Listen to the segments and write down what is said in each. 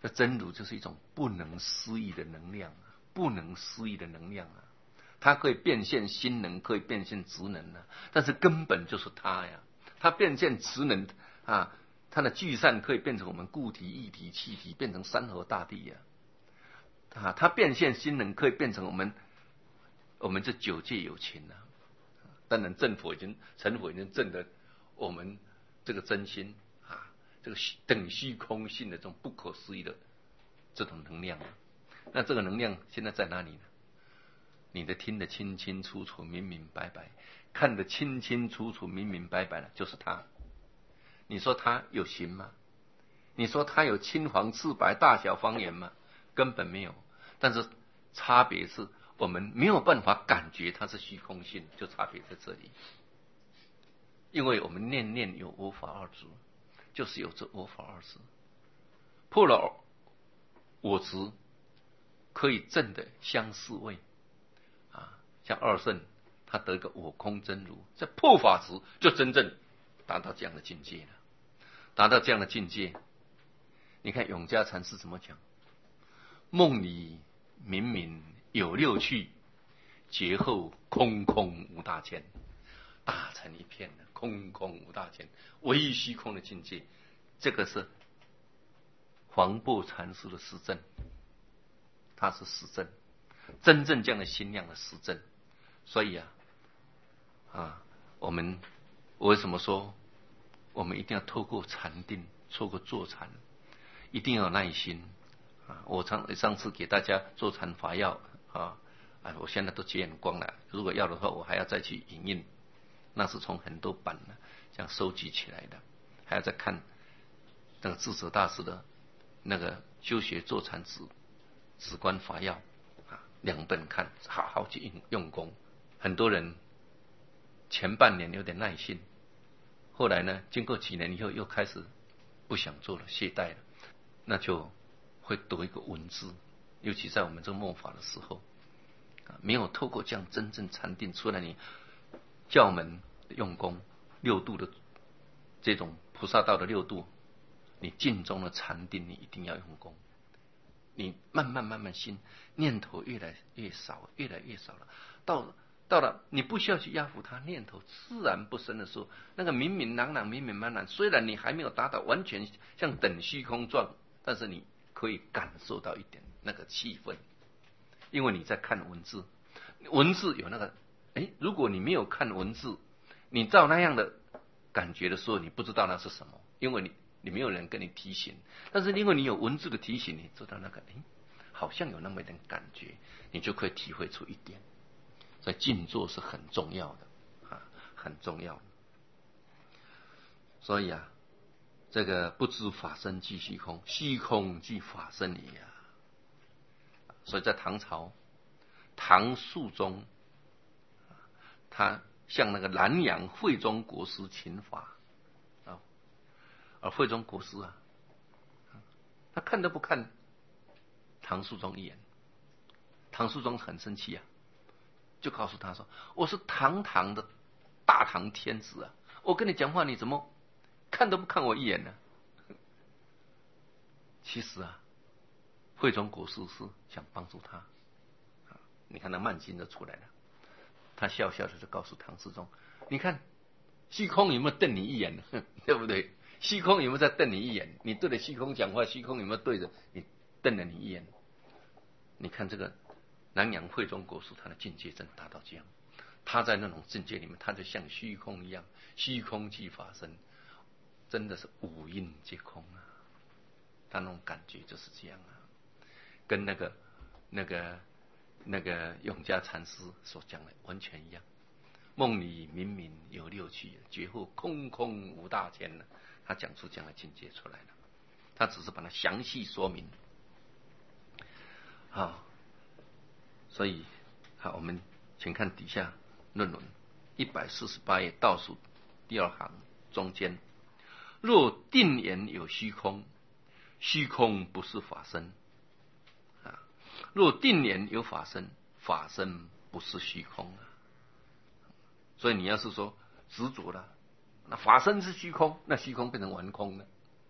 这真如就是一种不能思议的能量啊，不能思议的能量啊。它可以变现心能，可以变现职能啊，但是根本就是它呀。它变现职能啊，它的聚散可以变成我们固体、液体、气体，变成山河大地呀。它变现心能可以变成我们这九界有情啊。当然，成佛已经证得我们这个真心啊，这个等虚空性的这种不可思议的这种能量啊。那这个能量现在在哪里呢？你的听得清清楚楚、明明白白，看得清清楚楚、明明白白了，就是它。你说它有形吗？你说它有青黄赤白、大小方圆吗？根本没有。但是差别是我们没有办法感觉它是虚空性，就差别在这里。因为我们念念有我法二执，就是有这我法二执，破了我执，可以证的相似位。像二圣，他得一个我空真如，在破法时就真正达到这样的境界了。达到这样的境界，你看永嘉禅师怎么讲？梦里明明有六趣，觉后空空无大千，大成一片的空空无大千，唯一虚空的境界。这个是黄檗禅师的实证，他是实证，真正这样的心量的实证。所以我为什么说我们一定要透过禅定，透过坐禅，一定要有耐心啊！我上次给大家坐禅法要我现在都截很光了。如果要的话，我还要再去影印，那是从很多版呢这样收集起来的，还要再看那个智者大师的那个修学坐禅止观法要2本看，好好去用功。很多人前半年有点耐心，后来呢，经过几年以后又开始不想做了，懈怠了，那就会得一个文字。尤其在我们这末法的时候没有透过这样真正禅定出来，你教门用功六度的这种菩萨道的六度，你静中的禅定，你一定要用功。你慢慢心念头越来越少，越来越少了，到了你不需要去压服它，念头自然不生的时候，那个明明朗朗、明明茫然，虽然你还没有达到完全像等虚空状，但是你可以感受到一点那个气氛，因为你在看文字，文字有那个如果你没有看文字，你照那样的感觉的时候，你不知道那是什么，因为你没有人跟你提醒。但是因为你有文字的提醒，你知道那个好像有那么一点感觉，你就可以体会出一点。所以静坐是很重要的很重要的。所以这个不知法身即虚空，虚空即法身也所以在唐朝，唐肃宗他向那个南阳慧忠国师请法而慧忠国师他看都不看唐肃宗一眼，唐肃宗很生气就告诉他说：“我是堂堂的大唐天子我跟你讲话，你怎么看都不看我一眼呢？”其实慧忠国师是想帮助他你看那慢经就出来了，他笑笑的就告诉唐肃宗：“你看虚空有没有瞪你一眼呢？对不对？虚空有没有在瞪你一眼？你对着虚空讲话，虚空有没有对着你瞪了你一眼？你看这个南阳慧忠国师，他的境界真达到这样，他在那种境界里面，他就像虚空一样，虚空即法身，真的是五蕴皆空他那种感觉就是这样跟那个永嘉禅师所讲的完全一样。梦里明明有六趣，觉后空空无大千他讲出这样的境界出来了，他只是把它详细说明所以我们请看底下论文148页倒数第2行中间：若定言有虚空，虚空不是法身若定言有法身，法身不是虚空所以你要是说执着了，那法身是虚空，那虚空变成完空了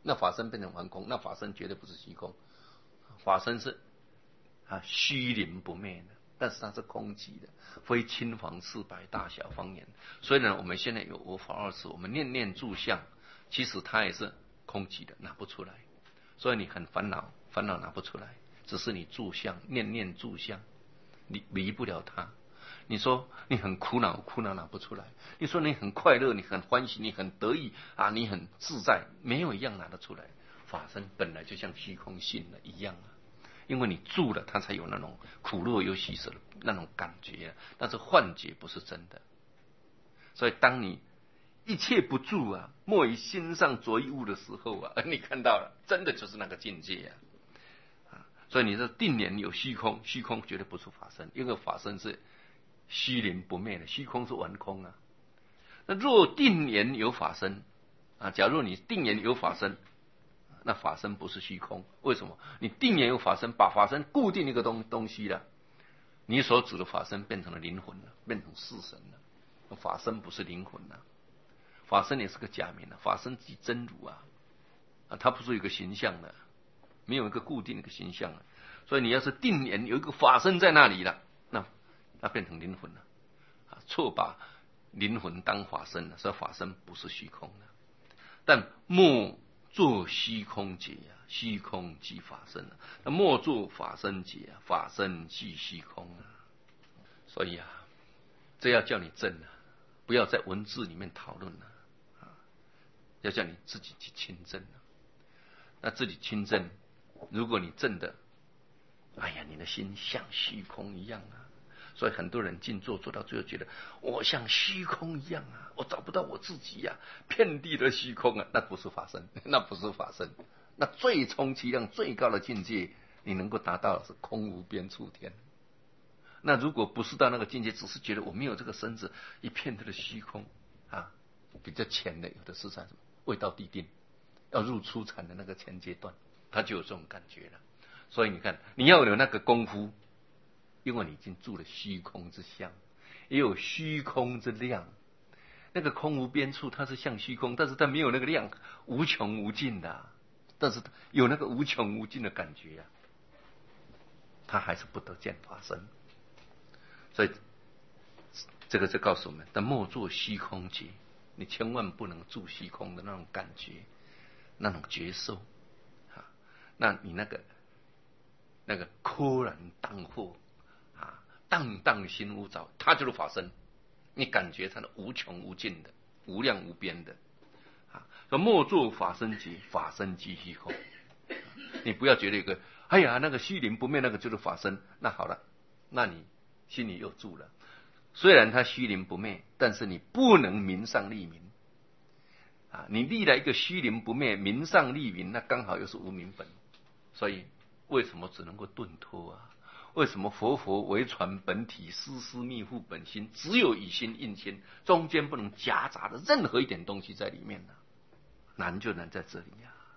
那法身变成完空，那法身绝对不是虚空，法身是虚灵不灭的，但是它是空寂的，非青黄赤白大小方言。虽然我们现在有我法二字，我们念念住相，其实它也是空寂的，拿不出来。所以你很烦恼，烦恼拿不出来，只是你住相，念念住相，你离不了它。你说你很苦恼，苦恼拿不出来；你说你很快乐，你很欢喜，你很得意你很自在，没有一样拿得出来。法身本来就像虚空性的一样因为你住了，它才有那种苦乐忧喜舍的那种感觉但是幻觉不是真的。所以当你一切不住莫于心上着一物的时候你看到了，真的就是那个境界所以你说定年有虚空，虚空绝对不是法身，因为法身是虚灵不灭的，虚空是完空那若定年有法身假如你定年有法身，那法身不是虚空。为什么？你定年有法身，把法身固定一个东西了，你所指的法身变成了灵魂了，变成世神了。法身不是灵魂法身也是个假名法身即真如它不是有一个形象的，没有一个固定的一个形象所以你要是定年有一个法身在那里了，那变成灵魂了错把灵魂当法身了，所以法身不是虚空的。但莫作虚空解虚空即法身那莫作法身解法身即虚空所以这要叫你证不要在文字里面讨论要叫你自己去亲证那自己亲证，如果你证的你的心像虚空一样所以很多人静坐做到最后觉得我像虚空一样我找不到我自己遍地的虚空那不是法身，那不是法身。那最充其量最高的境界你能够达到的是空无边处天。那如果不是到那个境界，只是觉得我没有这个身子，一片的虚空比较浅的有的是什么未到地定，要入初禅的那个前阶段，他就有这种感觉了。所以你看你要有那个功夫，因为你已经住了虚空之相，也有虚空之量。那个空无边处它是像虚空，但是它没有那个量，无穷无尽的但是有那个无穷无尽的感觉它还是不得见法身。所以这个就告诉我们，但莫作虚空解，你千万不能住虚空的那种感觉，那种觉受那你那个柯然荡惑荡荡心无着，它就是法身。你感觉它的无穷无尽的无量无边的莫作法身解，法身即虚空你不要觉得一个那个虚灵不灭那个就是法身，那好了，那你心里又住了。虽然它虚灵不灭，但是你不能名上立名你立了一个虚灵不灭，名上立名，那刚好又是无名本。所以为什么只能够顿脱为什么佛为传本体，丝丝密护本心，只有以心印心，中间不能夹杂的任何一点东西在里面难就难在这里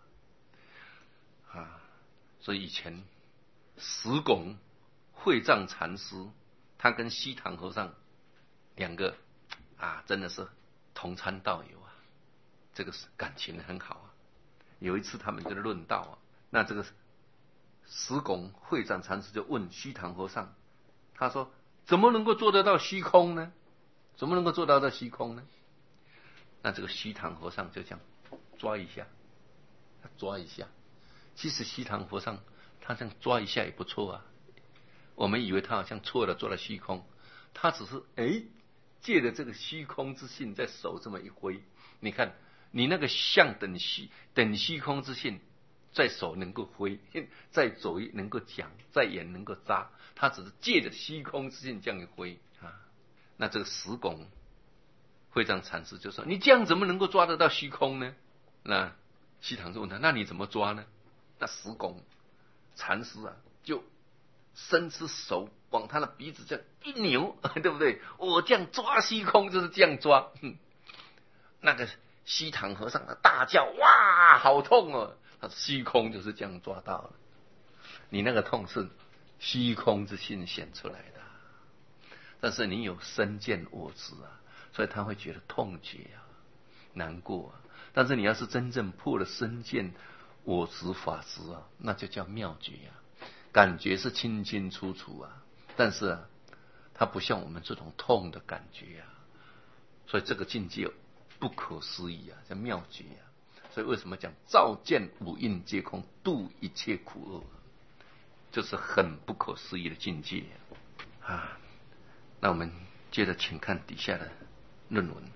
所以以前石拱会藏禅师，他跟西塘和尚两个真的是同参道友这个感情很好有一次他们在论道那这个石拱会藏禅师就问虚堂和尚，他说怎么能够做得到虚空呢？怎么能够做到虚空呢？那这个虚堂和尚就这样抓一下，其实虚堂和尚他这样抓一下也不错我们以为他好像错了做了虚空，他只是借着这个虚空之性在手这么一挥，你看你那个相等虚空之性在手能够挥，在嘴能够讲，在眼能够扎，他只是借着虚空之性这样一挥那这个石拱会藏禅师就说你这样怎么能够抓得到虚空呢？那西堂就问他那你怎么抓呢？那石拱禅师就伸出手往他的鼻子这样一扭对不对？我这样抓虚空就是这样抓那个西堂和尚大叫哇好痛他虚空就是这样抓到了，你那个痛是虚空之性显出来的但是你有身见我执所以他会觉得痛觉难过但是你要是真正破了身见我执法执啊，那就叫妙觉啊，感觉是清清楚楚啊，但是啊，它不像我们这种痛的感觉啊，所以这个境界不可思议啊，叫妙觉啊。所以为什么讲照见五蕴皆空，度一切苦厄，就是很不可思议的境界啊。那我们接着请看底下的论文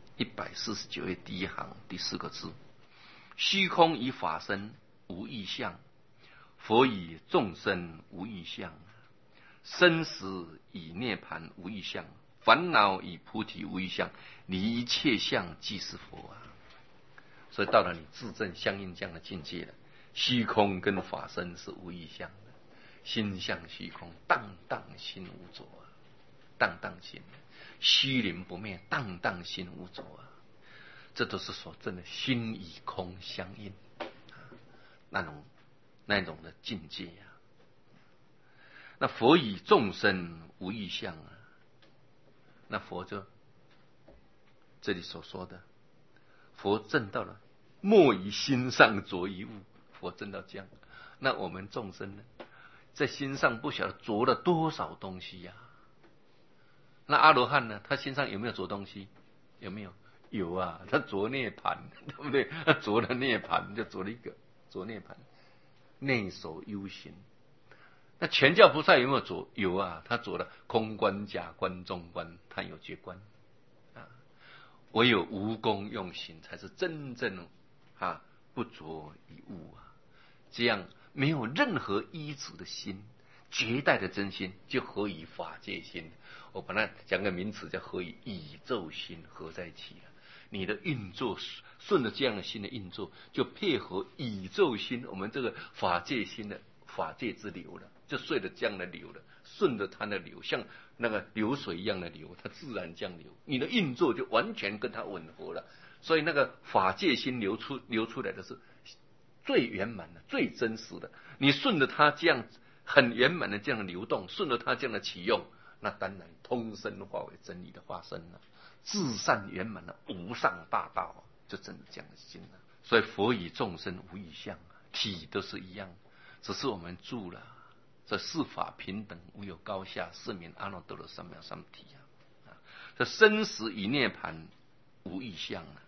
149页第一行第4个字：虚空以法身无异相，佛以众生无异相，生死以涅盘无异相，烦恼以菩提无异相，离一切相即是佛啊。所以到了你自证相应这样的境界了，虚空跟法身是无异相的，心向虚空，荡荡心无着啊，荡荡心，虚灵不灭，荡荡心无着啊，这都是所证的心与空相应那种的境界啊。那佛以众生无异相啊，那佛就这里所说的，佛证到了莫于心上着一物，佛证到这样。那我们众生呢，在心上不晓得着了多少东西呀。那阿罗汉呢，他心上有没有着东西？有没有？有啊，他着涅盘，对不对？他着了涅盘，就着了一个着涅盘，内守幽行。那全教菩萨有没有着？有啊，他着了空观、假观、中观，他有觉观啊。唯有无功用行，才是真正不着一物啊。这样没有任何依止的心，绝代的真心，就合以法界心。我本来讲个名词叫合以宇宙心合在一起了。你的运作顺着这样的心的运作，就配合宇宙心，我们这个法界心的法界之流了，就顺着这样的流了，顺着它的流，像那个流水一样的流，它自然这样流，你的运作就完全跟它吻合了。所以那个法界心流出来的是最圆满的、最真实的。你顺着它这样很圆满的这样的流动，顺着它这样的启用，那当然通身化为真理的化身了，至善圆满的无上大道，就真的这样的心了。所以佛与众生无异相，体都是一样，只是我们住了这四法平等，无有高下，是名阿耨多罗三藐三菩提啊。这生死与涅盘无异相啊。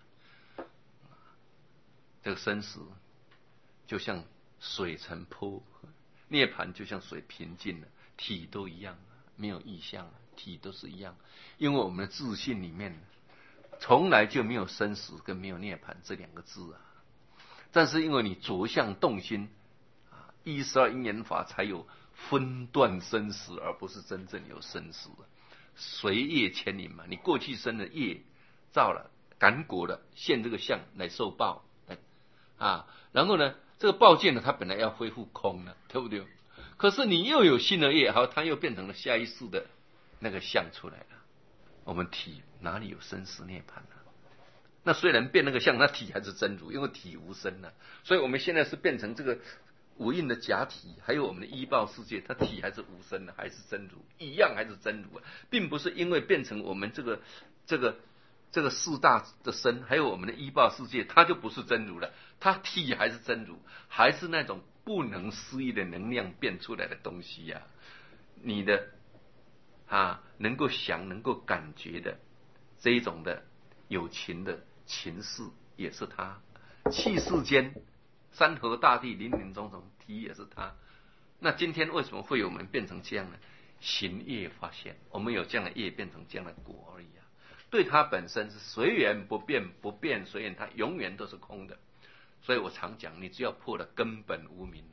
这个生死就像水成波，涅盘就像水平静了，体都一样，没有异相，体都是一样。因为我们的自信里面从来就没有生死跟没有涅盘这两个字啊。但是因为你着相动心，12因缘法才有分段生死，而不是真正有生死。随业牵引嘛，你过去生的业造了感果了，现这个相来受报然后呢，这个报见呢，它本来要恢复空了，对不对？可是你又有新的业，好，它又变成了下一世的那个相出来了。我们体哪里有生死涅槃啊？那虽然变那个相，那体还是真如，因为体无生啊。所以我们现在是变成这个五蕴的假体，还有我们的依报世界，它体还是无生的，还是真如，一样还是真如啊，并不是因为变成我们这个四大的身，还有我们的依报世界，它就不是真如了，它体还是真如，还是那种不能思议的能量变出来的东西呀。你的能够想、能够感觉的这一种的有情的情事，也是它；气世间山河大地、林林总总，体也是它。那今天为什么会有我们变成这样呢？行业发现，我们有这样的业变成这样的果而已啊。对它本身是随缘不变，不变随缘，它永远都是空的。所以我常讲，你只要破了根本无明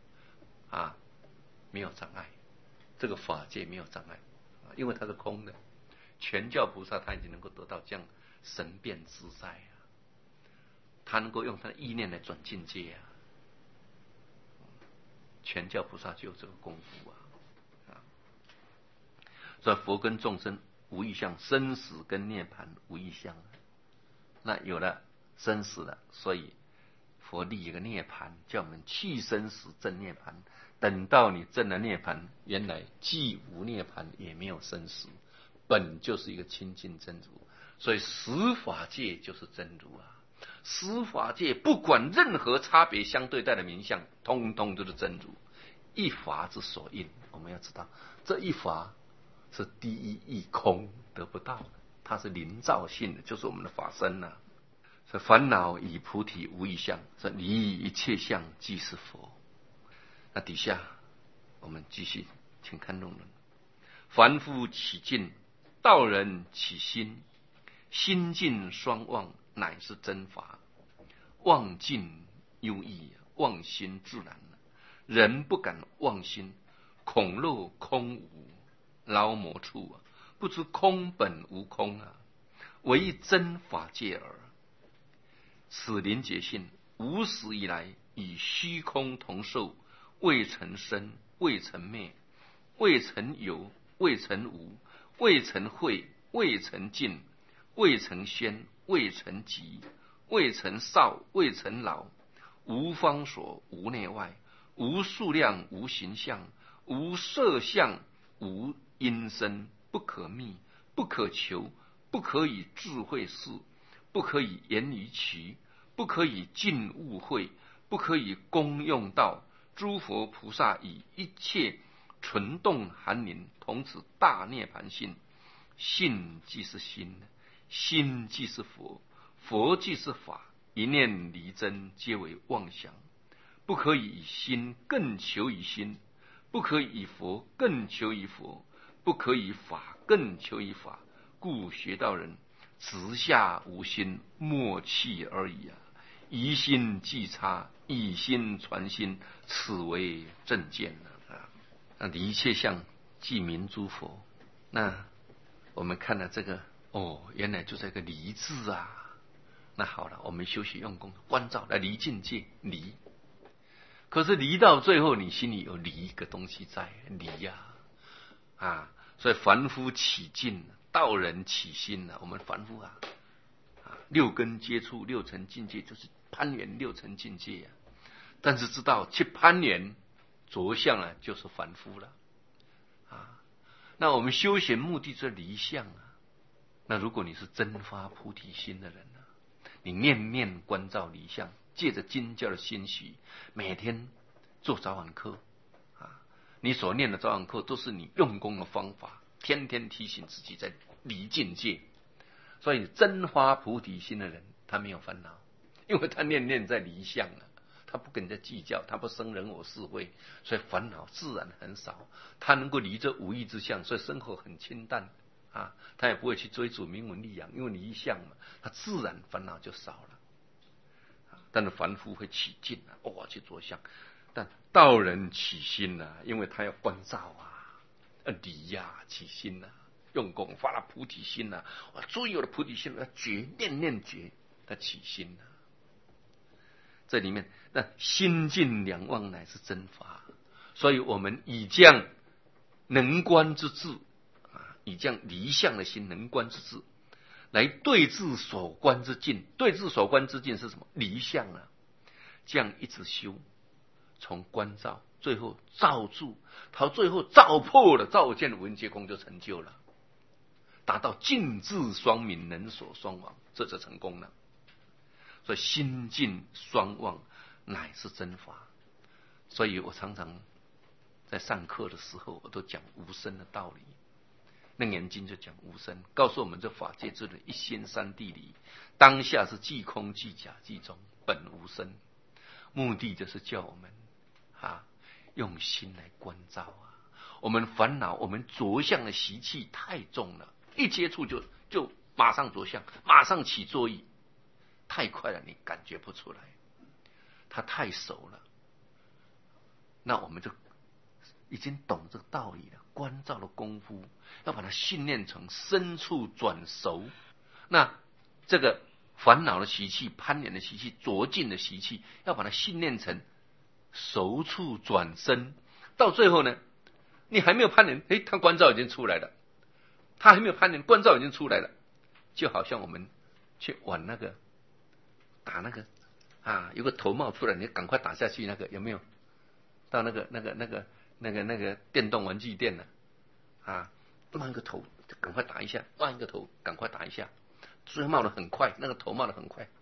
没有障碍，这个法界没有障碍因为它是空的。全教菩萨他已经能够得到这样神变自在他能够用他的意念来转境界全教菩萨就有这个功夫所以佛跟众生无异相，生死跟涅槃无异相。那有了生死了，所以佛立一个涅槃，叫我们去生死证涅槃。等到你证了涅槃，原来既无涅槃，也没有生死，本就是一个清净真如。所以十法界就是真如十法界不管任何差别相对待的名相，通通都是真如，一法之所应。我们要知道，这一法是第一义空得不到的，它是临照性的，就是我们的法身啊。所以烦恼以菩提无一相，说离一切相即是佛。那底下我们继续，请看论文。凡夫起尽，道人起心，心尽双忘，乃是真法。忘尽忧异，忘心自然。人不敢忘心，恐漏空无，劳魔处不知空本无空唯真法界耳。此临解性，无始以来以虚空同受，未曾生，未曾灭，未曾有，未曾无，未曾会，未曾尽，未曾先，未曾极，未曾少，未曾老，无方所，无内外，无数量，无形象，无色相，无因身，不可觅，不可求，不可以智慧视，不可以言语取，不可以尽悟会，不可以功用道。诸佛菩萨以一切纯动含灵，同指大涅盘性。性即是心，心即是佛，佛即是法，一念离真，皆为妄想。不可以以心更求于心，不可以以佛更求于佛，不可以法更求于法。故学道人直下无心，默契而已疑心即差，以心传心，此为正见那离一切相，即名诸佛。那我们看了这个，原来就这个离字那好了，我们修习用功关照来离境界，离。可是离到最后，你心里有离一个东西在，离所以凡夫起劲，道人起心我们凡夫六根接触六尘境界，就是攀缘六尘境界但是知道去攀缘着相就是凡夫了那我们修行目的是离相那如果你是真发菩提心的人你念念关照离相，借着经教的心许，每天做早晚课你所念的早晚课都是你用功的方法，天天提醒自己在离境界。所以真发菩提心的人，他没有烦恼，因为他念念在离相他不跟人家计较，他不生人我是非，所以烦恼自然很少。他能够离这无义之相，所以生活很清淡他也不会去追逐名闻利养，因为离相嘛，他自然烦恼就少了但是凡夫会起劲去着相，但道人起心因为他要关照离起心用功发了菩提心注意我的菩提心觉，念念觉，他起心这里面那心尽两忘，乃是真法。所以我们以这样能观之智以这样离相的心能观之智来对治所观之境。对治所观之境是什么？离相这样一直修，从观照最后照住，到最后照破了，照见闻觉空就成就了，达到尽智双泯，能所双忘，这就成功了。所以心尽双忘乃是真法。所以我常常在上课的时候，我都讲无生的道理。楞严经就讲无生，告诉我们这法界之人一心三谛理，当下是即空即假即中，本无生。目的就是叫我们用心来关照我们烦恼，我们着相的习气太重了，一接触就马上着相，马上起作意，太快了，你感觉不出来，它太熟了。那我们就已经懂这个道理了，关照的功夫要把它训练成深处转熟。那这个烦恼的习气、攀缘的习气、着境的习气，要把它训练成熟处转深。到最后呢，你还没有攀缘，他关照已经出来了；他还没有攀缘，关照已经出来了。就好像我们去玩打有个头冒出来，你赶快打下去，有没有？到那个电动玩具店乱一个头赶快打一下，乱一个头赶快打一下，所以冒得很快，那个头冒得很快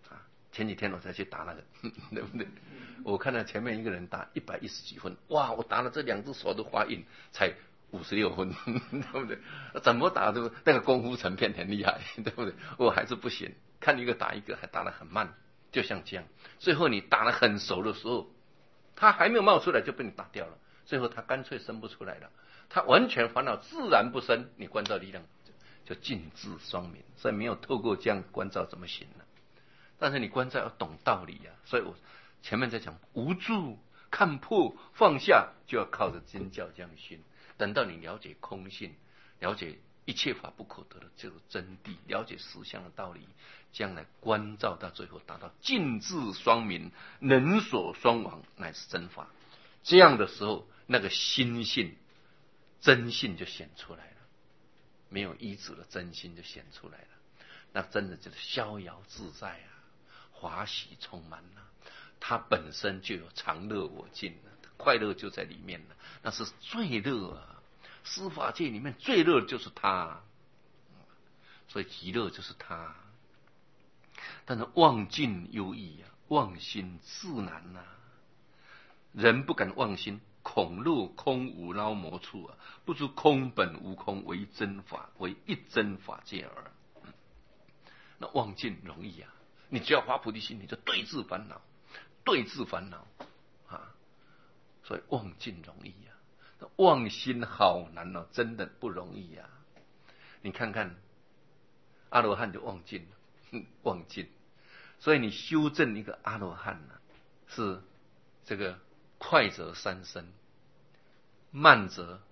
前几天我才去打那个，对不对？我看到前面一个人打110几分，哇！我打了这2只手都发硬，才56分，对不对？怎么打都那个功夫成片很厉害，对不对？我还是不行，看一个打一个，还打得很慢，就像这样。最后你打得很熟的时候，他还没有冒出来就被你打掉了，最后他干脆生不出来了，他完全烦恼自然不生，你关照力量就尽至双明，所以没有透过这样关照怎么行呢？但是你关照要懂道理啊，所以我前面在讲无助、看破、放下，就要靠着经教这样熏。等到你了解空性，了解一切法不可得的这个真谛，了解实相的道理，将来关照到最后达到尽至双明、能所双亡，乃是真法。这样的时候，那个心性、真性就显出来了，没有依止的真心就显出来了。那真的就是逍遥自在啊，华喜充满了。它本身就有常乐我净了，快乐就在里面了，那是最乐啊。司法界里面最乐就是他，所以极乐就是他。但是忘尽忧异啊，忘心自难啊。人不敢忘心，恐落空无捞魔处啊，不知空本无空，为真法，为一真法界耳。那忘尽容易啊，你只要发菩提心，你就对治烦恼，对治烦恼啊，所以忘尽容易啊。忘心好难哦，真的不容易啊。你看看阿罗汉就忘尽了，忘尽。所以你修正一个阿罗汉呢，是这个快则3生，慢则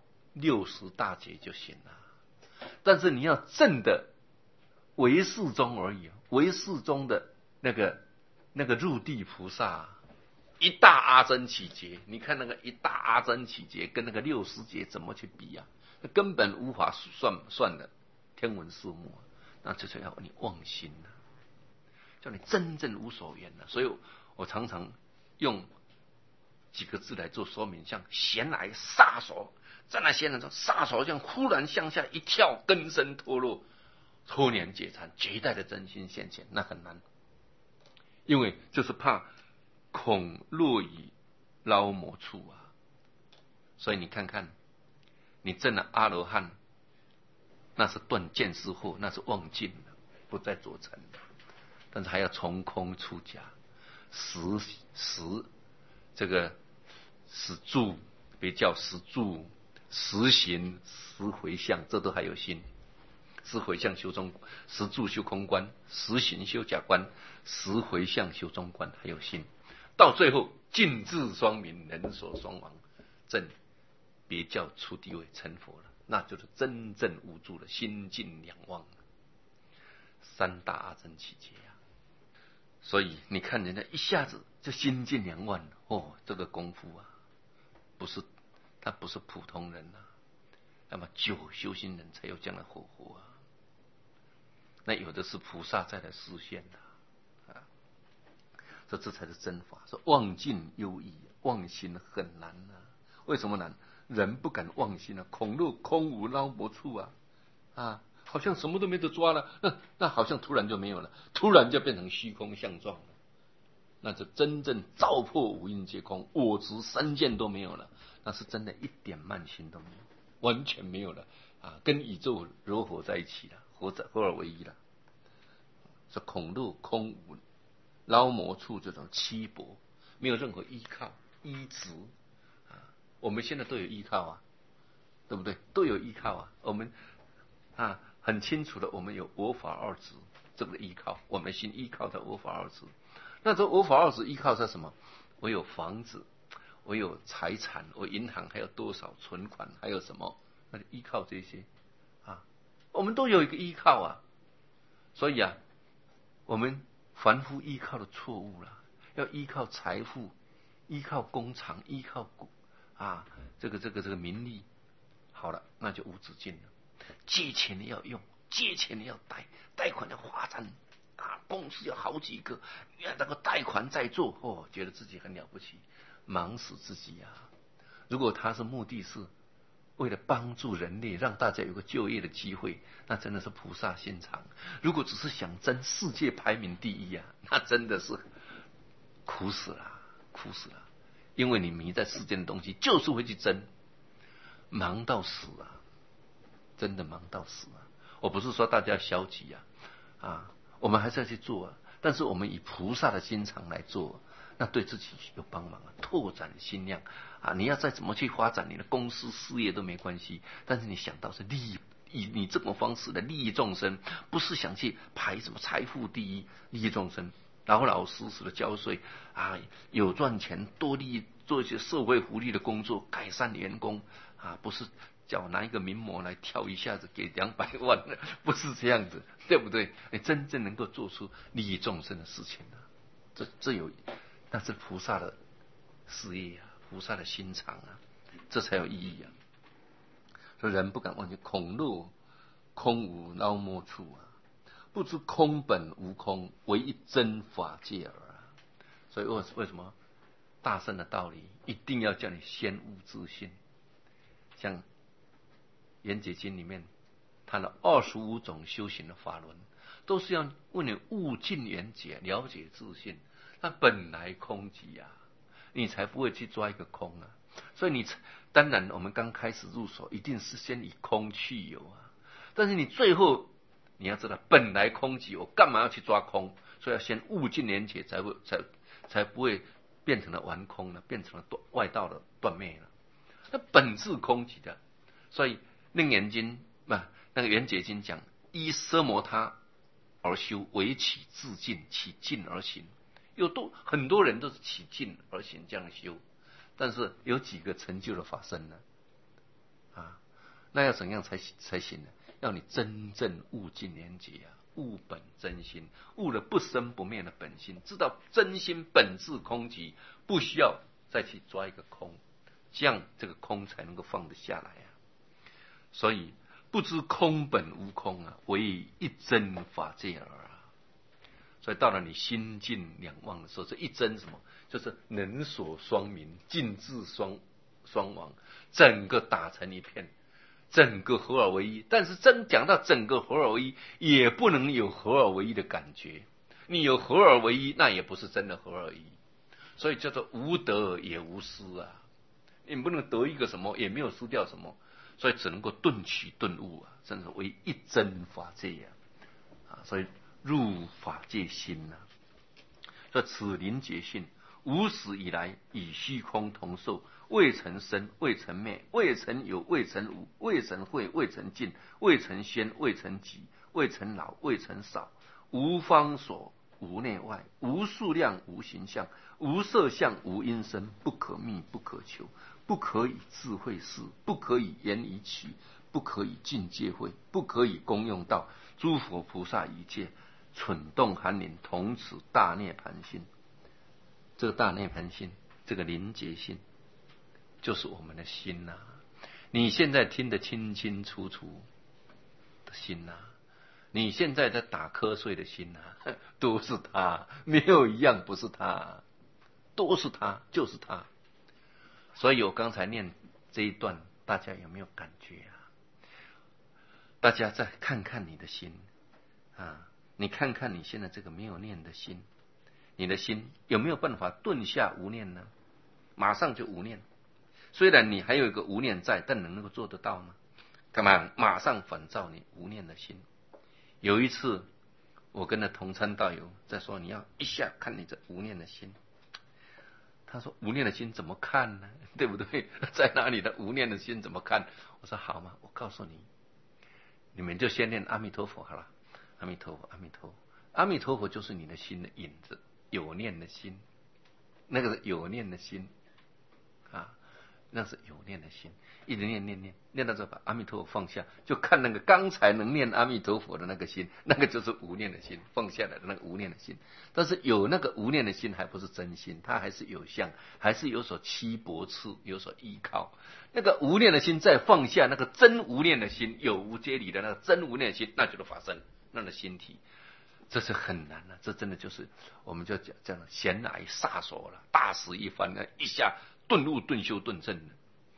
60大劫就行了。但是你要正的唯世中而已，唯世中的那个入地菩萨，一大阿僧祇劫，你看那个一大阿僧祇劫跟那个60劫怎么去比啊？根本无法算的天文数目啊。那就是要你忘心啊，叫你真正无所缘啊。所以我常常用几个字来做说明，像闲来撒手，在那些人说撒手，像忽然向下一跳，根深脱落，脱年解缠，绝代的真心现前，那很难，因为就是怕恐落于捞魔处啊。所以你看看，你证了阿罗汉，那是断见思惑，那是忘尽了，不再着尘，但是还要从空出家，这个实住，别叫实住，实行，实回向，这都还有心。实回向修中，实住修空观，实行修假观，实回向修中观，还有心。到最后尽至双明，能所双亡，正别叫出地位成佛了，那就是真正无助的心尽两忘，三大阿僧祇劫啊。所以你看人家一下子就心尽两忘了，哦，这个功夫啊，他不是普通人啊，那么久修行人才有这样的火候啊。那有的是菩萨再来示现的啊，这才是真法。说忘尽忧异，忘心很难啊。为什么难？人不敢忘心啊，恐落空无捞魔处啊，好像什么都没得抓了，那好像突然就没有了，突然就变成虚空相状了。那就真正照破五蕴皆空，我执三见都没有了，那是真的一点慢心都没有，完全没有了啊，跟宇宙柔合在一起了，合而为一了。是恐落空无捞魔处，这种稀薄，没有任何依靠依执啊。我们现在都有依靠啊，对不对？都有依靠啊。我们啊很清楚的，我们有我法二执这个依靠，我们心依靠在我法二执。那这我法二执依靠在什么？我有房子，我有财产，我银行还有多少存款，还有什么？那就依靠这些啊。我们都有一个依靠啊。所以啊，我们凡夫依靠的错误了，要依靠财富，依靠工厂，依靠这个名利，好了，那就无止境了。借钱要用，借钱要贷款要发展啊，公司要好几个，原来那个贷款在做，觉得自己很了不起，忙死自己啊。如果他是目的是为了帮助人类，让大家有个就业的机会，那真的是菩萨心肠。如果只是想争世界排名第一啊，那真的是苦死了，苦死了。因为你迷在世间的东西，就是会去争，忙到死啊，真的忙到死啊。我不是说大家消极啊，我们还是要去做啊，但是我们以菩萨的心肠来做，那对自己有帮忙啊，拓展心量啊。你要再怎么去发展你的公司事业都没关系，但是你想到是利益，以你这种方式来利益众生，不是想去排什么财富第一，利益众生，老老实实的交税啊，有赚钱多利益，做一些社会福利的工作，改善员工啊，不是叫拿一个名模来跳一下子给200万，不是这样子，对不对？你真正能够做出利益众生的事情这有，那是菩萨的事业啊，菩萨的心肠啊，这才有意义啊。所以人不敢忘记恐若空无捞摸处啊，不知空本无空，唯一真法界耳啊。所以为什么大圣的道理一定要叫你先悟自性？像圆觉经里面谈了25种修行的法轮，都是要问你悟尽圆觉，了解自性，那本来空寂啊，你才不会去抓一个空啊。所以当然我们刚开始入手，一定是先以空去有啊，但是你最后你要知道本来空寂，我干嘛要去抓空？所以要先悟尽圆觉，才不会变成了玩空了，变成了外道的断灭了。那本质空寂的，所以楞严经那个圆觉经讲，依奢摩他而修，唯起自净，起净而行。很多人都是起净而行这样修，但是有几个成就的法身呢？那要怎样才行呢？要你真正悟尽圆觉啊，悟本真心，悟了不生不灭的本心，知道真心本质空寂，不需要再去抓一个空，这样这个空才能够放得下来啊。所以不知空本无空啊，唯一真法界耳啊。所以到了你心尽两忘的时候，这一真什么？就是能所双明，尽智双亡，整个打成一片，整个合而为一。但是真讲到整个合而为一，也不能有合而为一的感觉。你有合而为一，那也不是真的合而为一。所以叫做无得也无失啊，你不能得一个什么，也没有失掉什么，所以只能够顿取顿悟啊，真是为一真法界啊，所以入法界心啊。说此灵觉性，无始以来与虚空同受，未曾生，未曾灭，未曾有，未曾无，未曾会，未曾尽，未曾先，未曾极，未曾老，未曾少，无方所，无内外，无数量，无形象，无色相，无音声，不可觅，不可求，不可以智慧事，不可以言以取，不可以境界会，不可以功用道。诸佛菩萨一切蠢动含灵，同此大涅盘心。这个大涅盘心，这个灵觉性，就是我们的心呐。你现在听得清清楚楚的心呐，你现在在打瞌睡的心呐，都是他，没有一样不是他，都是他，就是他。所以我刚才念这一段，大家有没有感觉啊？大家再看看你的心啊，你看看你现在这个没有念的心，你的心有没有办法顿下无念呢？马上就无念。虽然你还有一个无念在，但能够做得到吗？干嘛？马上反照你无念的心。有一次我跟那同参道友在说，你要一下看你这无念的心。他说无念的心怎么看呢？对不对？在哪里的无念的心怎么看？我说好嘛，我告诉你，你们就先念阿弥陀佛好了。阿弥陀佛，阿弥陀佛，阿弥陀佛就是你的心的影子，有念的心，那个是有念的心啊，那是有念的心，一直念到这把阿弥陀佛放下，就看那个刚才能念阿弥陀佛的那个心，那个就是无念的心，放下来的那个无念的心。但是有那个无念的心还不是真心，它还是有相，还是有所期驳次，有所依靠。那个无念的心再放下，那个真无念的心，有无皆理的那个真无念的心，那就是法身，那个心体。这是很难的，这真的就是我们就讲闲来飒所了，大死一番呢，一下顿悟顿修顿证了。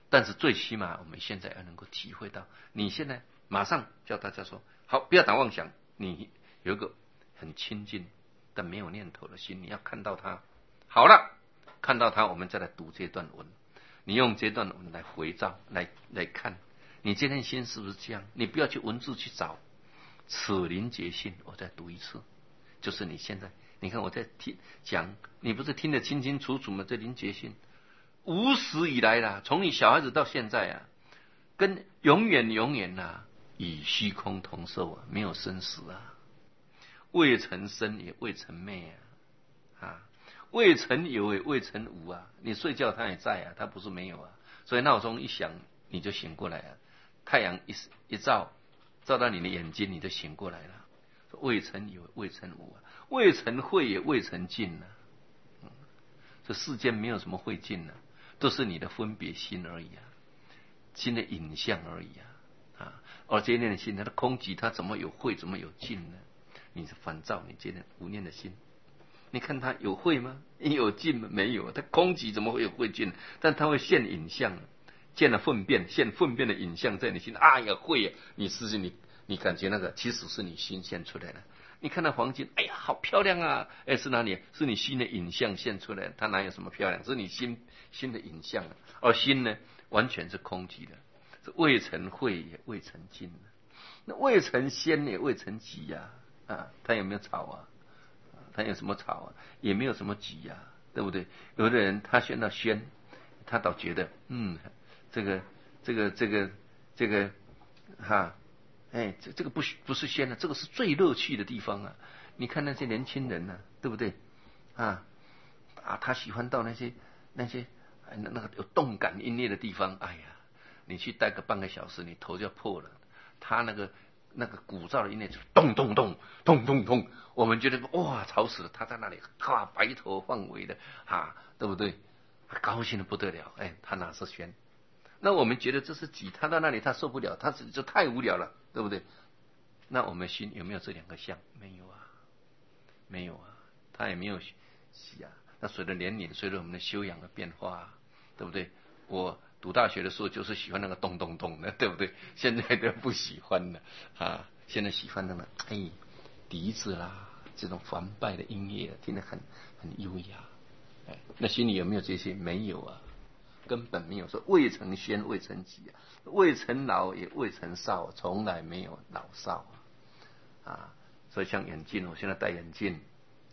但是最起码我们现在要能够体会到，你现在马上叫大家说，好，不要打妄想，你有一个很亲近但没有念头的心，你要看到它。好了，看到它，我们再来读这段文。你用这段文来回照，来看，你这颗心是不是这样？你不要去文字去找。此临结性，我再读一次，就是你现在，你看我在讲，你不是听得清清楚楚吗？这临结性，无始以来啦，从你小孩子到现在啊，跟永远啊，与虚空同寿啊，没有生死啊，未曾生也未曾灭啊，未曾有也未曾无啊，你睡觉它也在啊，它不是没有啊，所以闹钟一响你就醒过来啊，太阳一照到你的眼睛，你就醒过来了。未曾有未曾无啊，未曾会也未曾尽啊，这世间没有什么会尽啊，都是你的分别心而已啊，心的影像而已啊，而这念的心，它的空寂，它怎么有会，怎么有尽呢？你是反照你这念无念的心，你看它有会吗？有尽吗？没有，它空寂怎么会有会尽？但它会现影像，见了粪便，现粪便的影像在你心，哎呀会呀！你感觉那个其实是你心现出来的。你看那黄金，哎呀好漂亮啊！哎是哪里？是你心的影像现出来的，它哪有什么漂亮？是你心的影像，而心呢完全是空寂的，是未曾会也未曾尽，那未曾先也未曾极呀啊！它有没有草啊？它有什么草啊？也没有什么极呀，对不对？有的人他选到宣，他倒觉得这个哈。哎，这个不是仙啊，这个是最乐趣的地方啊！你看那些年轻人啊，对不对？他喜欢到那些那个有动感音乐的地方，哎呀，你去待个半个小时，你头就要破了。他那个鼓噪的音乐就咚咚咚咚咚咚，我们觉得哇吵死了，他在那里白头放尾的对不对？高兴的不得了，哎，他哪是仙？那我们觉得这是己，他到那里他受不了，他就太无聊了，对不对？那我们心有没有这两个相？没有啊，没有啊，他也没有喜啊。那随着年龄，随着我们的修养的变化，对不对？我读大学的时候就是喜欢那个咚咚咚的，对不对？现在都不喜欢了现在喜欢那个笛子啦，这种梵拜的音乐，听得很优雅。那心里有没有这些？没有啊。根本没有说未曾先未曾极未曾老也未曾少，从来没有老少所以像眼镜，我现在戴眼镜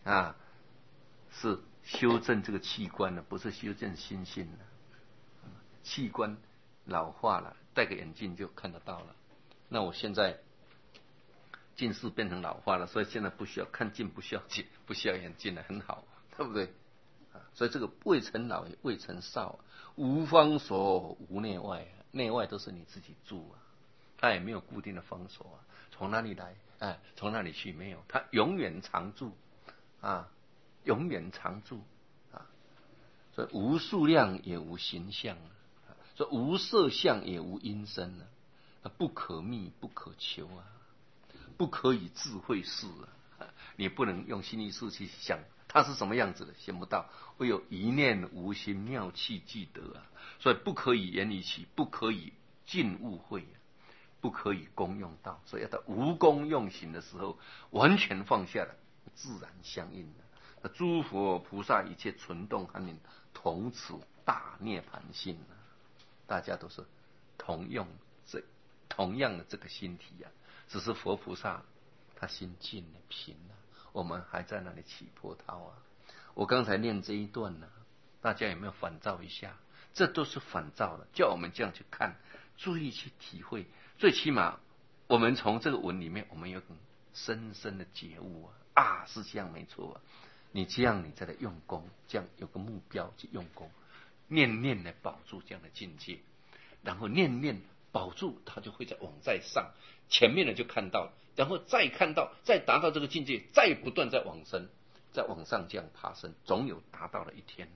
是修正这个器官的，不是修正心性的。器官老化了，戴个眼镜就看得到了。那我现在近视变成老化了，所以现在不需要看镜，不需要眼镜了，很好，对不对？所以这个未曾老也未曾少，无方所无内外，内外都是你自己住它也没有固定的方所从哪里来从哪里去没有，它永远常住永远常住所以无数量也无形象所以无色相也无音声不可觅不可求不可以智慧视你不能用心意识去想它是什么样子的，想不到。唯有一念无心，妙器即得所以不可以言语起，不可以尽悟会不可以功用道。所以要到无功用行的时候，完全放下了，自然相应的。诸佛菩萨一切存动含领，同此大涅盘性大家都是同样的这个心体只是佛菩萨他心静了平了，我们还在那里起波涛我刚才念这一段大家有没有反照一下？这都是反照的，叫我们这样去看，注意去体会。最起码我们从这个文里面，我们有很深深的觉悟是这样没错你这样你再来用功，这样有个目标去用功，念念来保住这样的境界，然后念念保住，它就会在往在上，前面的就看到了，然后再看到，再达到这个境界，再不断在往生，在往上这样爬升，总有达到了一天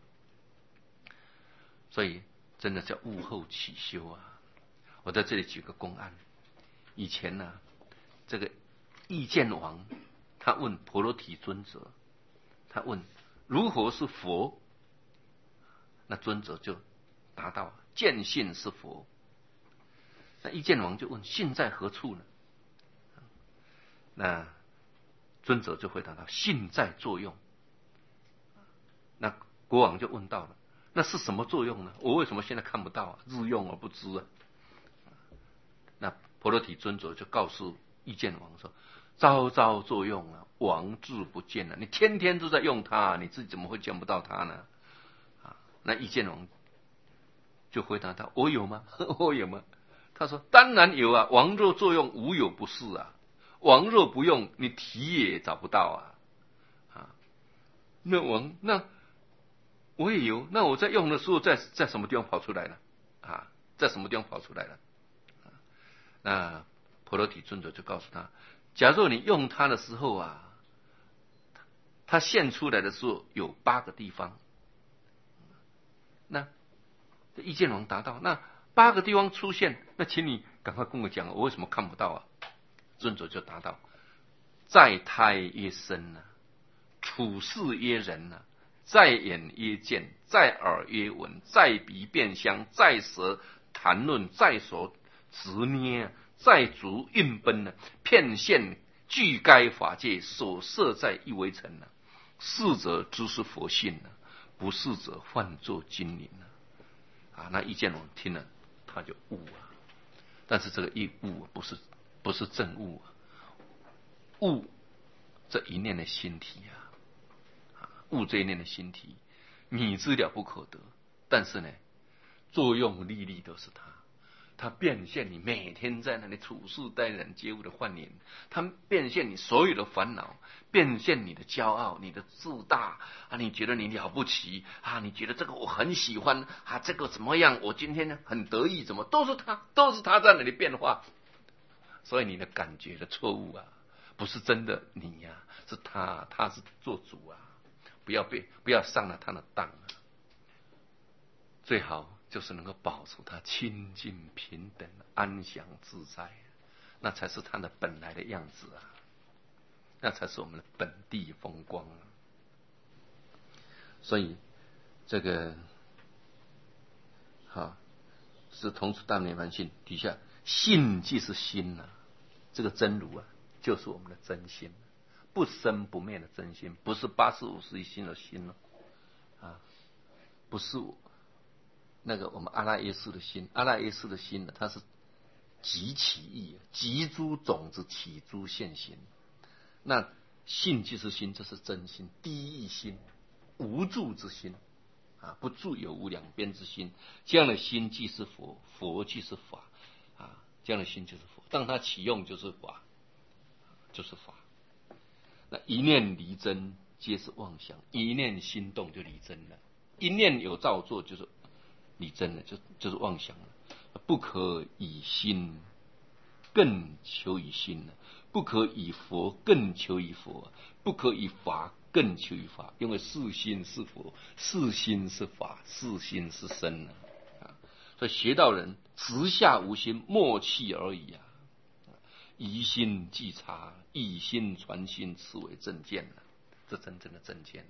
所以真的叫悟后起修我在这里举个公案，以前这个意见王他问婆罗提尊者，他问如何是佛，那尊者就答道：见性是佛。那意见王就问：性在何处呢？那尊者就回答道：性在作用。那国王就问到了：那是什么作用呢？我为什么现在看不到啊？日用而不知啊！那婆罗提尊者就告诉意见王说：朝朝作用啊，王自不见啊！你天天都在用它，你自己怎么会见不到它呢？那意见王就回答他：我有吗？我有吗？他说：当然有啊！王若作用，无有不是啊！王若不用，你提也找不到啊！那我也有，那我在用的时候在什么地方跑出来了？在什么地方跑出来了？那婆罗提尊者就告诉他：假如你用它的时候啊，它现出来的时候有8个地方。那意见王答道：那8个地方出现，那请你赶快跟我讲，我为什么看不到啊？尊者就答道：在胎曰身啊，处事曰人啊，在眼曰见，在耳曰闻，在鼻辨香，在舌谈论，在手执捏，在足运奔呢，遍现具该法界，所摄在一微尘呢。是者知是佛性呢，不是者唤作精灵呢。那意见王听了，他就悟啊。但是这个一悟不是正悟啊，悟这一念的心体悟这一念的心体，你知了不可得。但是呢，作用历历都是它变现你每天在那里处事待人接物的幻念，它变现你所有的烦恼，变现你的骄傲，你的自大你觉得你了不起你觉得这个我很喜欢这个怎么样？我今天很得意，怎么都是他在那里变化。所以你的感觉的错误不是真的你是他是做主不要上了他的当最好就是能够保持他清净平等安详自在，那才是他的本来的样子那才是我们的本地风光所以这个是同处大涅槃性底下，性即是心这个真如就是我们的真心，不生不灭的真心，不是85识一心的心不是那个我们阿赖耶识的心。阿赖耶识的心呢，它是集起意，集诸种子，起诸现行。那性即是心，这是真心，第一义心，无住之心不住有无两边之心。这样的心即是佛，佛即是法这样的心就是佛。当它起用就是法，就是法。那一念离真皆是妄想，一念心动就离真了。一念有造作就是离真了，就是妄想了。不可以心更求以心了，不可以佛更求以佛，不可以法更求以法。因为是心是佛，是心是法，是心是身所以学道人直下无心，默契而已疑心即察，一心传心，此为正见这真正的正见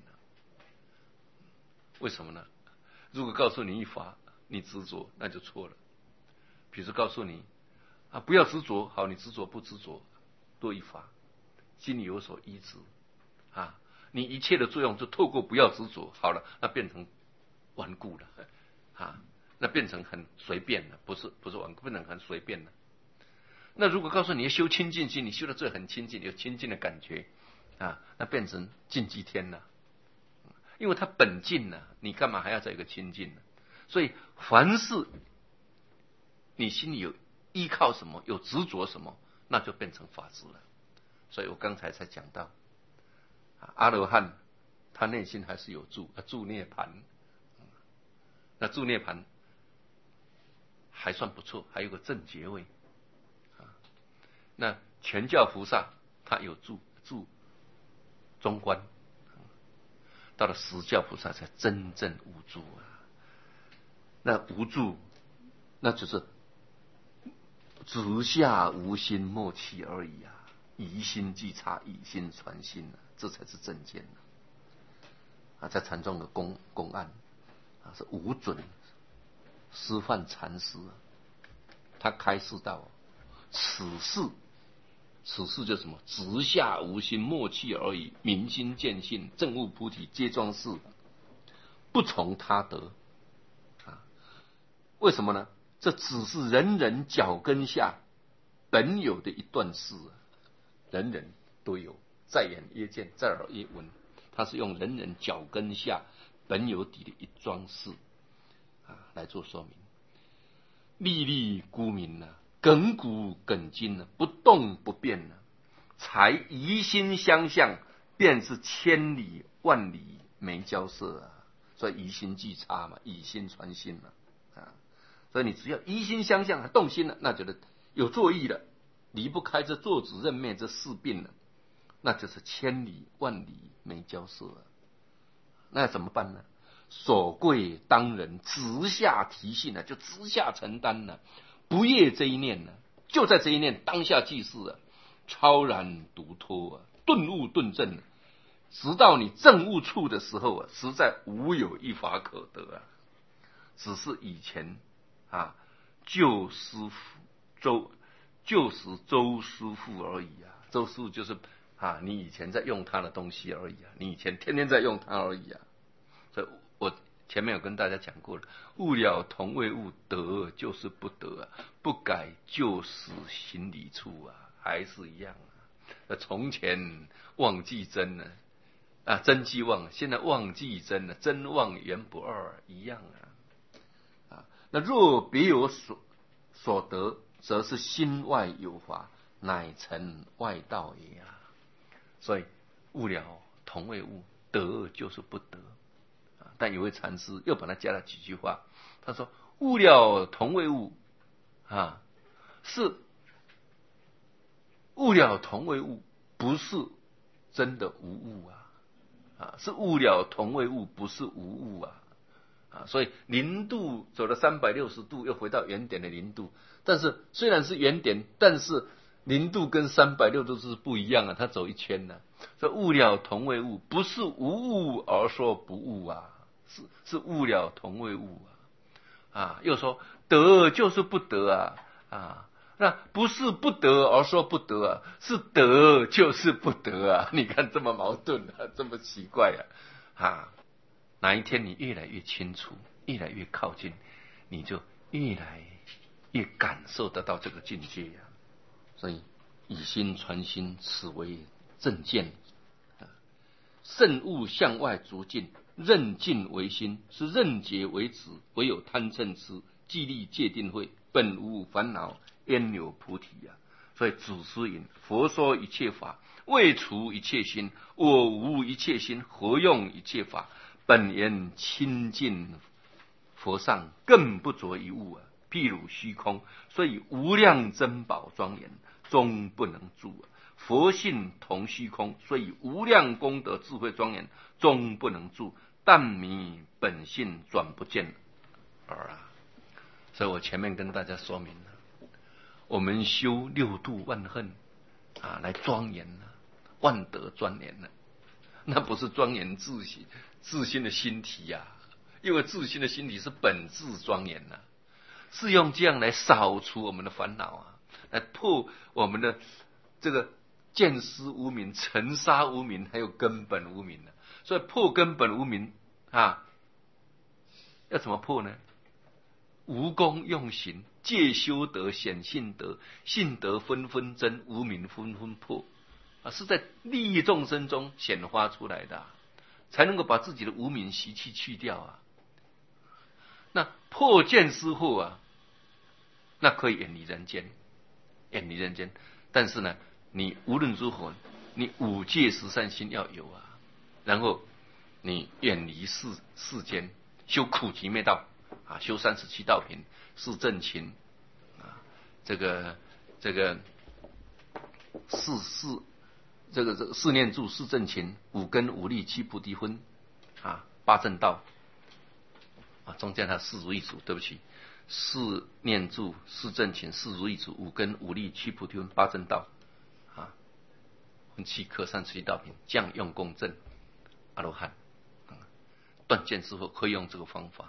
为什么呢？如果告诉你一法，你执着，那就错了。比如告诉你不要执着，好，你执着不执着，多一法，心里有所依止你一切的作用就透过不要执着，好了，那变成顽固了那变成很随便了，不是顽固，变成很随便了。那如果告诉你要修清净心，你修的最很清净，有清净的感觉那变成净极天了。因为它本净你干嘛还要再一个清净呢？所以凡是你心里有依靠什么，有执着什么，那就变成法执了。所以我刚才才讲到阿罗汉他内心还是有住涅盘那住涅盘还算不错，还有个正觉位那全教菩萨他有住中观，到了实教菩萨才真正无住那无住那就是直下无心，默契而已疑心即察，以心传心这才是正见在禅宗的公案是无准师范禅师他开示到，此事就是什么？直下无心，默契而已。明心见性，证悟菩提，皆庄事，不从他得。为什么呢？这只是人人脚跟下本有的一段事，人人都有，在眼曰见，在耳曰闻。它是用人人脚跟下本有底的一桩事来做说明。历历孤明亘古亘今不动不变才疑心相向，便是千里万里没交涉所以疑心俱差嘛，以心传心所以你只要疑心相向，动心了，那觉得有作意了，离不开这作子认灭这四病了，那就是千里万里没交涉那怎么办呢？所贵当人直下提信就直下承担不业这一念就在这一念当下即是超然独脱顿悟顿证直到你证悟处的时候实在无有一法可得只是以前旧师傅旧时周师傅而已周师傅就是你以前在用他的东西而已你以前天天在用他而已所以我前面有跟大家讲过了，悟了同为悟，得就是不得不改旧时行理处还是一样从前忘记真真即忘，现在忘记真真忘原不二一样那若别有所得，则是心外有法，乃成外道也所以悟了同为悟，得就是不得但有位禅师又把它加了几句话，他说悟了同为悟是悟了同为悟，不是真的无悟是悟了同为悟，不是无悟所以零度走了360度，又回到原点的零度。但是虽然是原点，但是零度跟360度是不一样它走一圈所以悟了同为悟，不是无悟而说不悟是悟了同为悟又说得就是不得那不是不得而说不得是得就是不得你看这么矛盾这么奇怪哪一天你越来越清楚，越来越靠近，你就越来越感受得到这个境界所以以心传心，此为正见慎勿向外逐进，任境为心，是任结为止，唯有贪嗔痴既立戒定慧，本无烦恼，焉有菩提所以祖师云，佛说一切法，未除一切心，我无一切心，何用一切法？本言清净佛上，更不着一物譬如虚空，所以无量珍宝庄严，终不能住佛性同虚空，所以无量功德智慧庄严，终不能住。但迷本性转不见所以我前面跟大家说明了，我们修六度万恨来庄严万德庄严那不是庄严自心的心体因为自心的心体是本质庄严是用这样来扫除我们的烦恼来破我们的这个见思无明、尘沙无明，还有根本无明所以破根本无明要怎么破呢？无功用行，戒修德显信德，信德纷纷增，无明纷纷破是在利益众生中显发出来的才能够把自己的无明习气去掉那破见思惑那可以远离人间，但是呢你无论如何你五戒十善心要有然后你远离世间，修苦集灭道修37道品，四正勤这个四念住、四正勤、五根五力、七菩提分八正道中间还有四如意足，对不起，四念住、四正勤、四如意足、五根五力、七菩提分、八正道分七科37道品，这样用功证阿罗汉断见之后可以用这个方法。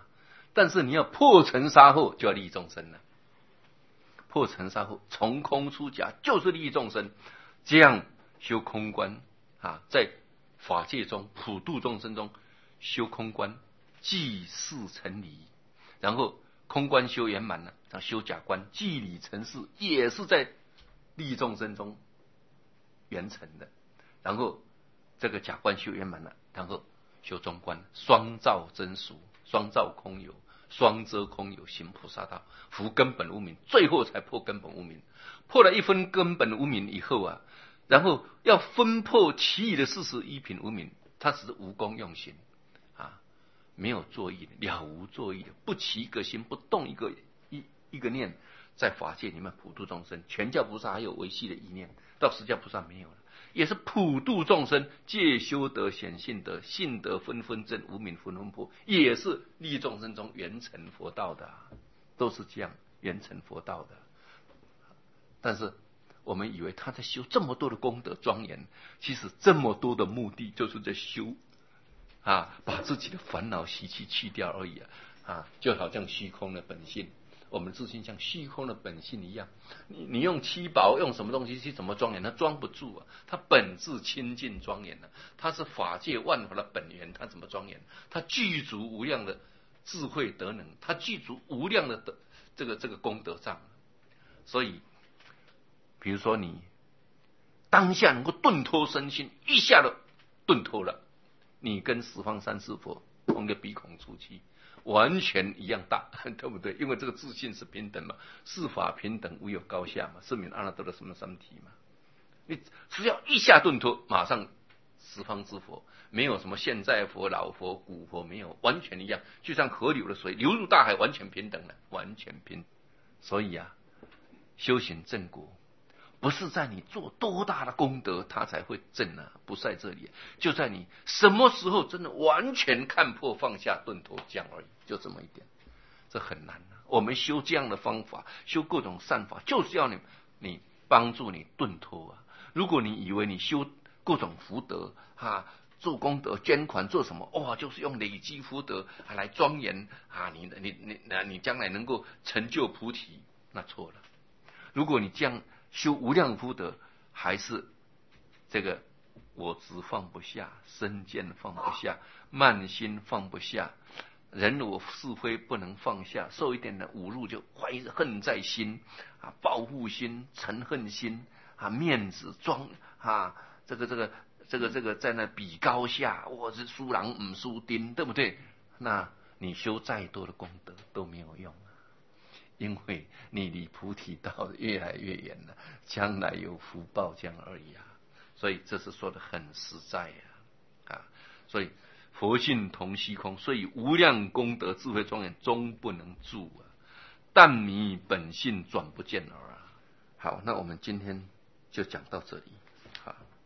但是你要破尘沙后，就要利益众生了。破尘沙后，从空出假，就是利益众生。这样修空观啊，在法界中普度众生中修空观，即事成理。然后空观修圆满了，然后修假观，即理成事，也是在利益众生中圆成的。然后这个假观修圆满了，然后修中观，双照真俗，双照空有，双遮空有，行菩萨道，伏根本无明，最后才破根本无明。破了一分根本无明以后啊，然后要分破其余的41品无明，它只是无功用行啊，没有作意的，了无作意的，不起一个心，不动一个念，在法界里面普度众生。全教菩萨还有维系的意念，到释迦菩萨没有了，也是普度众生，借修德显信德，信德纷纷证，无明纷纷破，也是利益众生中圆成佛道的，都是这样圆成佛道的。但是我们以为他在修这么多的功德庄严，其实这么多的目的就是在修把自己的烦恼习气去掉而已就好像虚空的本性，我们自信像虚空的本性一样。你用七宝用什么东西去怎么庄严，它装不住啊，它本质清净庄严它是法界万法的本源，它怎么庄严？它具足无量的智慧德能，它具足无量的这个功德藏。所以比如说你当下能够顿脱身心，一下子顿脱了，你跟十方三世佛同个鼻孔出气，完全一样大，对不对？因为这个自信是平等嘛，四法平等，无有高下嘛，是名阿耨多罗什么三体嘛。你只要一下顿脱，马上十方之佛，没有什么现在佛、老佛、古佛，没有，完全一样，就像河流的水流入大海，完全平等了，完全平等。所以修行正果，不是在你做多大的功德它才会正不在这里，就在你什么时候真的完全看破放下顿脱这样而已，就这么一点。这很难我们修这样的方法，修各种善法，就是要你帮助你顿脱如果你以为你修各种福德做功德捐款做什么就是用累积福德来庄严你将来能够成就菩提，那错了。如果你这样修无量福德，还是这个我执放不下，身见放不下，慢心放不下，人我是非不能放下，受一点的侮辱就怀恨在心报复心、嗔恨心面子装这个在那比高下，我是输人不输丁，对不对？那你修再多的功德都没有用因为你离菩提道越来越远了，将来有福报这样而已所以这是说的很实在所以佛性同虚空，所以无量功德智慧庄严终不能住但迷本性转不见耳好，那我们今天就讲到这里